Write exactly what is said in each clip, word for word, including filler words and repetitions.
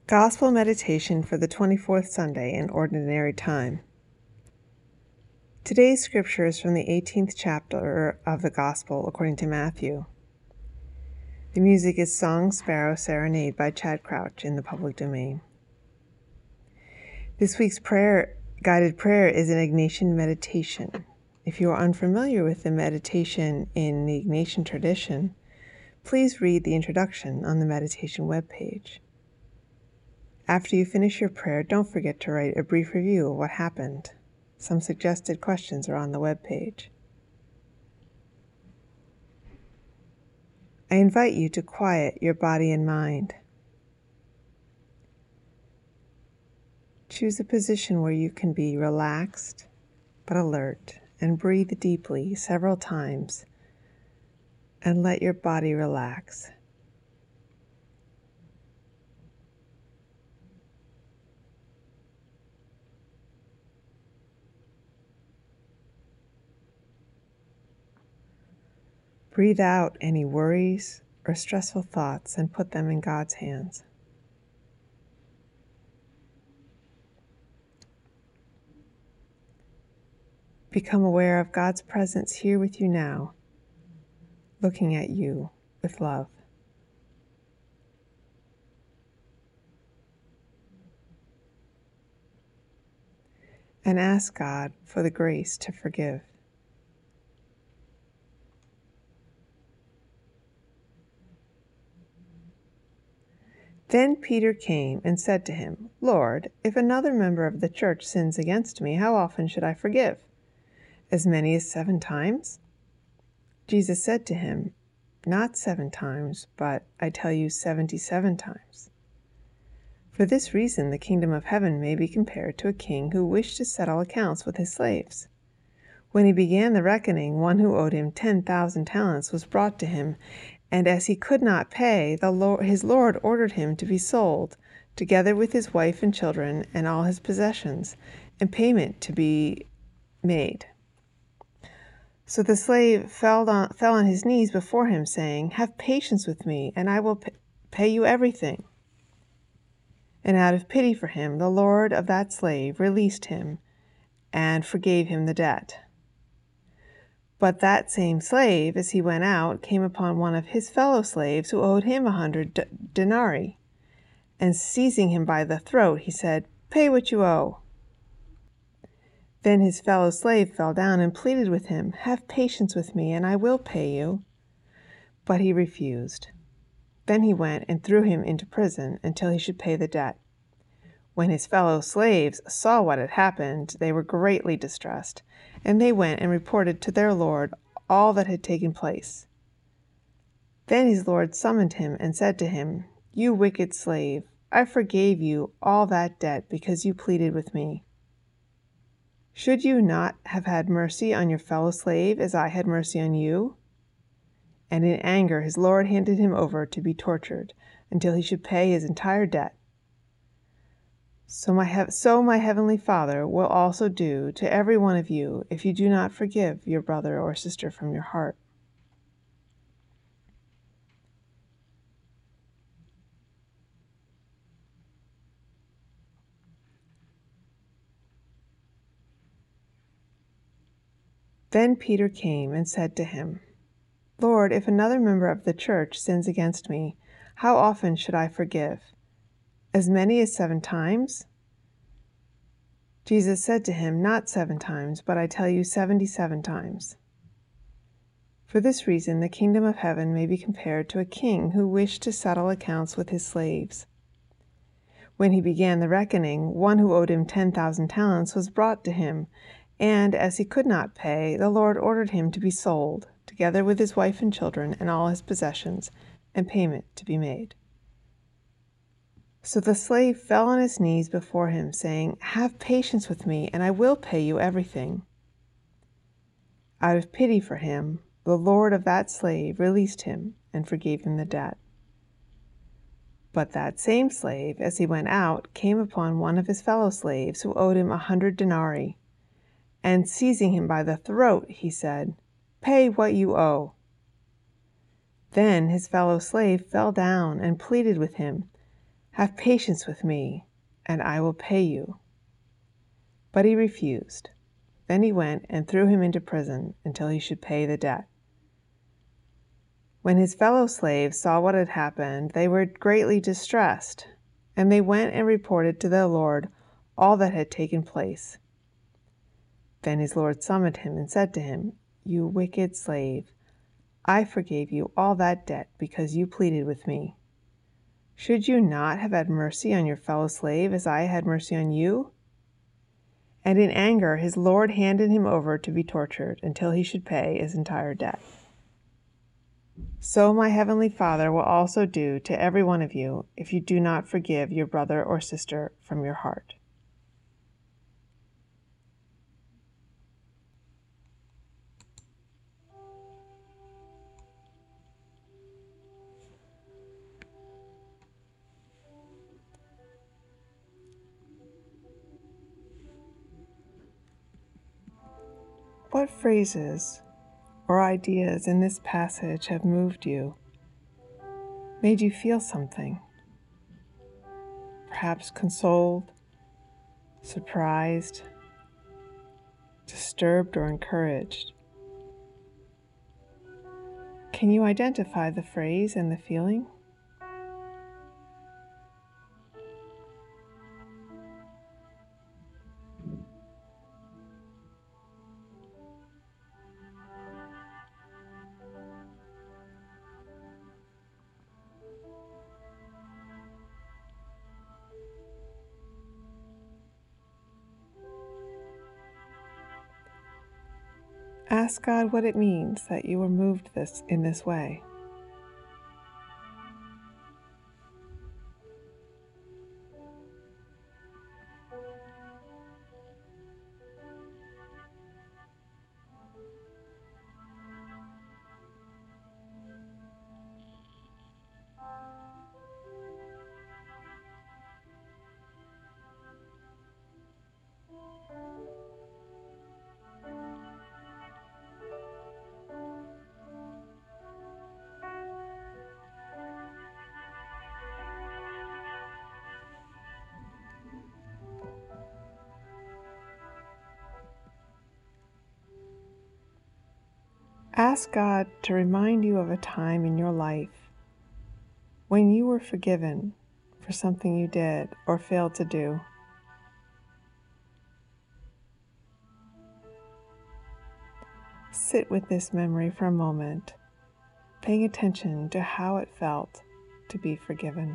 Gospel Meditation for the twenty-fourth Sunday in Ordinary Time. Today's scripture is from the eighteenth chapter of the Gospel according to Matthew. The music is Song Sparrow Serenade by Chad Crouch in the public domain. This week's prayer, guided prayer is an Ignatian meditation. If you are unfamiliar with the meditation in the Ignatian tradition, please read the introduction on the meditation webpage. After you finish your prayer, don't forget to write a brief review of what happened. Some suggested questions are on the webpage. I invite you to quiet your body and mind. Choose a position where you can be relaxed but alert, and breathe deeply several times and let your body relax. Breathe out any worries or stressful thoughts and put them in God's hands. Become aware of God's presence here with you now, looking at you with love. And ask God for the grace to forgive. Then Peter came and said to him, "Lord, if another member of the church sins against me, how often should I forgive? As many as seven times?" Jesus said to him, "Not seven times, but I tell you seventy-seven times." For this reason the kingdom of heaven may be compared to a king who wished to settle accounts with his slaves. When he began the reckoning, one who owed him ten thousand talents was brought to him, and as he could not pay, the Lord, his Lord ordered him to be sold, together with his wife and children and all his possessions, and payment to be made. So the slave fell on, fell on his knees before him, saying, "Have patience with me, and I will p- pay you everything." And out of pity for him, the Lord of that slave released him and forgave him the debt. But that same slave, as he went out, came upon one of his fellow slaves who owed him a hundred d- denarii. And seizing him by the throat, he said, "Pay what you owe." Then his fellow slave fell down and pleaded with him, "Have patience with me, and I will pay you." But he refused. Then he went and threw him into prison until he should pay the debt. When his fellow slaves saw what had happened, they were greatly distressed, and they went and reported to their lord all that had taken place. Then his lord summoned him and said to him, "You wicked slave, I forgave you all that debt because you pleaded with me. Should you not have had mercy on your fellow slave as I had mercy on you?" And in anger his lord handed him over to be tortured until he should pay his entire debt. So my, he- so my heavenly Father will also do to every one of you if you do not forgive your brother or sister from your heart. Then Peter came and said to him, "Lord, if another member of the church sins against me, how often should I forgive? As many as seven times?" Jesus said to him, "Not seven times, but I tell you seventy-seven times." For this reason the kingdom of heaven may be compared to a king who wished to settle accounts with his slaves. When he began the reckoning, one who owed him ten thousand talents was brought to him, and as he could not pay, the Lord ordered him to be sold, together with his wife and children and all his possessions, and payment to be made. So the slave fell on his knees before him, saying, "Have patience with me, and I will pay you everything." Out of pity for him, the Lord of that slave released him and forgave him the debt. But that same slave, as he went out, came upon one of his fellow slaves who owed him a hundred denarii. And seizing him by the throat, he said, "Pay what you owe." Then his fellow slave fell down and pleaded with him, Have patience with me, and I will pay you." But he refused. Then he went and threw him into prison until he should pay the debt. When his fellow slaves saw what had happened, they were greatly distressed, and they went and reported to their lord all that had taken place. Then his lord summoned him and said to him, "You wicked slave, I forgave you all that debt because you pleaded with me. Should you not have had mercy on your fellow slave as I had mercy on you?" And in anger his lord handed him over to be tortured until he should pay his entire debt. So my heavenly Father will also do to every one of you if you do not forgive your brother or sister from your heart. What phrases or ideas in this passage have moved you, made you feel something? Perhaps consoled, surprised, disturbed, or encouraged. Can you identify the phrase and the feeling? Ask God what it means that you were moved this in this way. Ask God to remind you of a time in your life when you were forgiven for something you did or failed to do. Sit with this memory for a moment, paying attention to how it felt to be forgiven.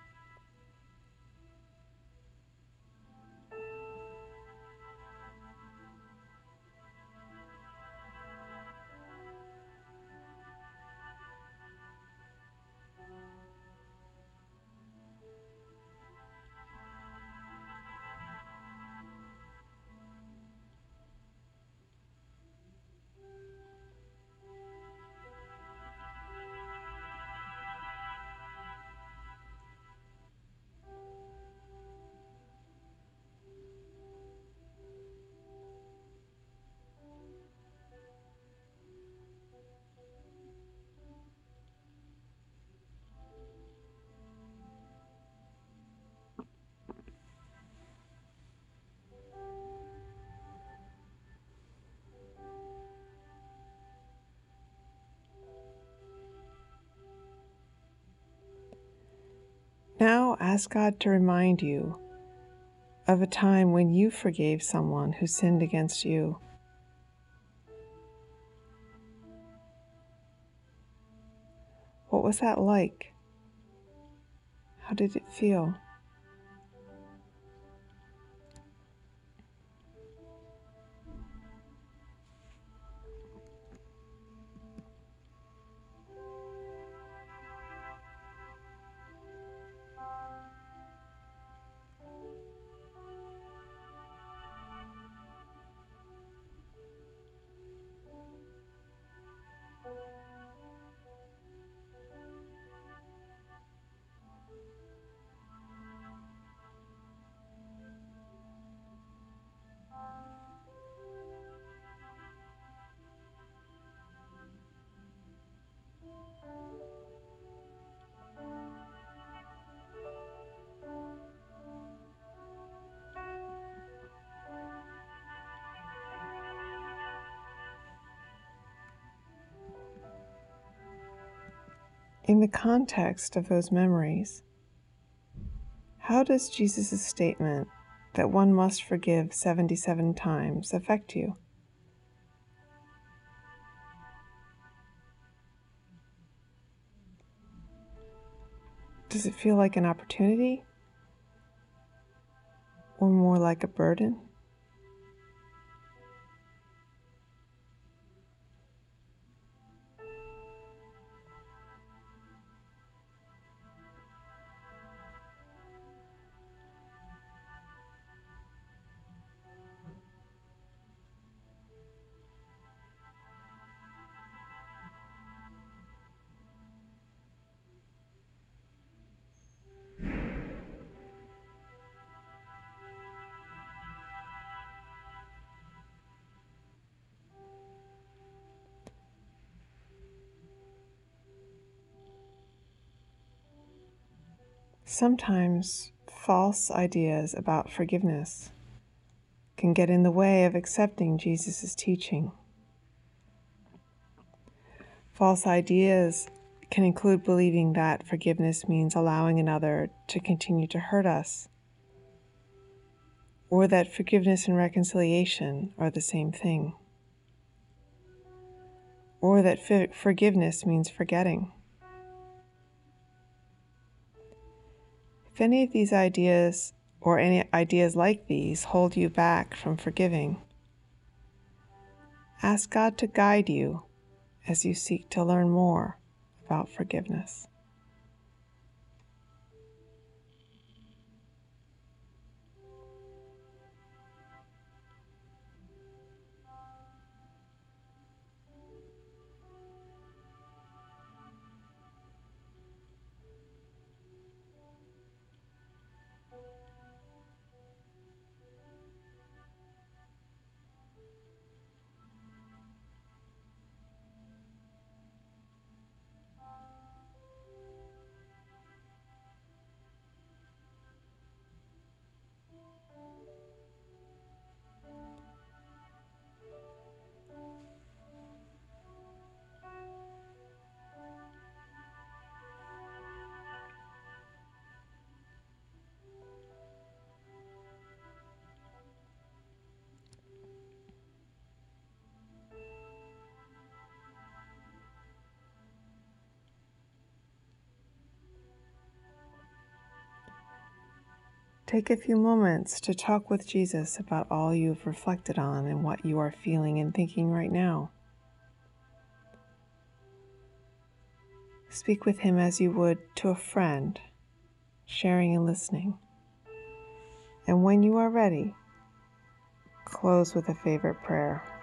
Now ask God to remind you of a time when you forgave someone who sinned against you. What was that like? How did it feel? In the context of those memories, how does Jesus' statement that one must forgive seventy-seven times affect you? Does it feel like an opportunity or more like a burden? Sometimes false ideas about forgiveness can get in the way of accepting Jesus' teaching. False ideas can include believing that forgiveness means allowing another to continue to hurt us, or that forgiveness and reconciliation are the same thing, or that f- forgiveness means forgetting. If any of these ideas or any ideas like these hold you back from forgiving, ask God to guide you as you seek to learn more about forgiveness. Take a few moments to talk with Jesus about all you've reflected on and what you are feeling and thinking right now. Speak with him as you would to a friend, sharing and listening. And when you are ready, close with a favorite prayer.